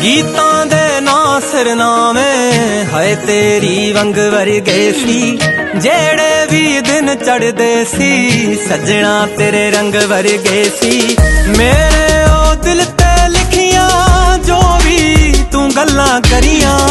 ਗੀਤਾਂ ਦੇ ਨਾਂ ਸਿਰਨਾਵੇਂ ਹਾਏ ਤੇਰੀ ਵੰਗ ਵਰਗੇ ਸੀ। ਜਿਹੜੇ ਵੀ ਦਿਨ ਚੜ੍ਹਦੇ ਸੀ ਸੱਜਣਾ ਤੇਰੇ ਰੰਗ ਵਰਗੇ ਸੀ। ਮੇਰੇ ਉਹ ਦਿਲ ਤੇ ਲਿਖੀਆਂ ਜੋ ਵੀ ਤੂੰ ਗੱਲਾਂ ਕਰੀਆਂ